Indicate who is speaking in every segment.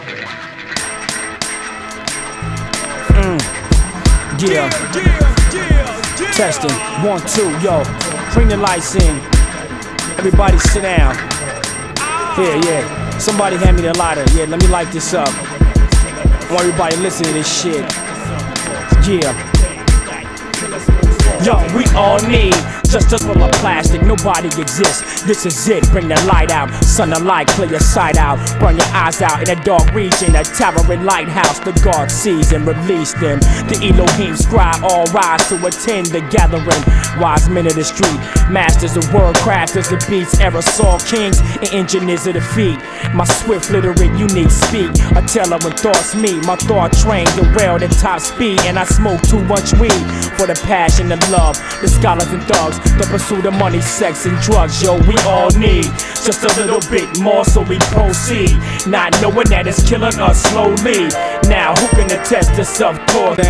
Speaker 1: Yeah. Testing. 1, 2, yo. Bring the lights in. Everybody sit down. Here, yeah. Somebody hand me the lighter. Yeah, let me light this up. I want everybody to listen to this shit. Yeah. Yo, we all need just a little plastic, nobody exists. This is it, bring the light out. Sun the light, clear your sight out. Burn your eyes out in a dark region. A towering lighthouse, the God sees and release them. The Elohim scribe all rise to attend the gathering. Wise men of the street, masters of word crafters of beats. Aerosol kings and engineers of the feet. My swift, literate, unique speak. A teller when thoughts meet. My thought train derailed at top speed. And I smoke too much weed for the passion and love. The scholars and thugs, the pursuit of money, sex, and drugs. Yo, we all need just a little bit more so we proceed. Not knowing that it's killing us slowly. Now, who can attest to self-taught?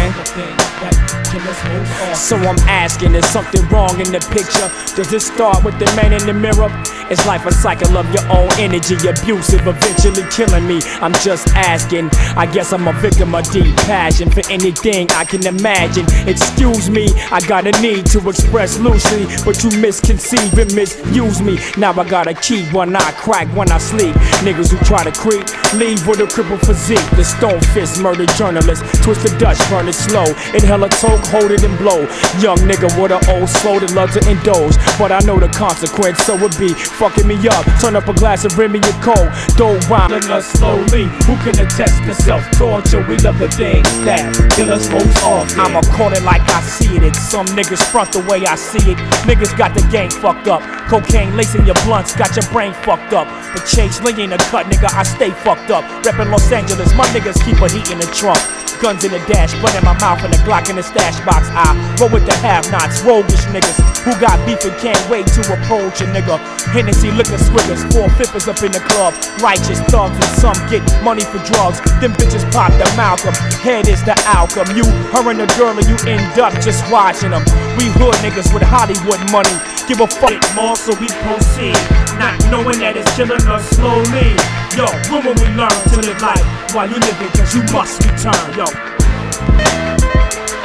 Speaker 1: So I'm asking, is something wrong in the picture? Does it start with the man in the mirror? Is life a cycle of your own energy, abusive, eventually killing me? I'm just asking. I guess I'm a victim of deep passion for anything I can imagine. Excuse me, I got a need to express loosely, but you misconceive and misuse me. Now I gotta keep one eye cracked when I sleep. Niggas who try to creep, leave with a crippled physique. The stone fist murdered journalist, twist the Dutch, burn it slow. Inhale a toke, hold it and blow. Young nigga with an old soul that loves to indulge, but I know the consequence, so it be fucking me up. Turn up a glass and bring me a cold. Don't rhyme us slowly. Who can attest to self-torture? We love the things that kill us most often. I'ma call it like I see it. Some niggas front the way I see it. Niggas got the game fucked up. Cocaine lacing your blunts, got your brain fucked up. The Chase Lee in the cut, nigga, I stay fucked up. Reppin' Los Angeles, my niggas keep a heat in the trunk. Guns in the dash, blood in my mouth and a Glock in the stash box. I roll with the have-nots, roguish niggas who got beef and can't wait to approach a nigga. Hennessy, liquor swiggers, 4-5ers up in the club. Righteous thugs and some get money for drugs. Them bitches pop the Malcolm, head is the outcome. You, her and the girl and you end up just watching them. We hood niggas with Hollywood money. Give a fuck more so we proceed. Not knowing that it's killing us slowly. Yo, when will we learn to live life while you living? Cause you must return, yo.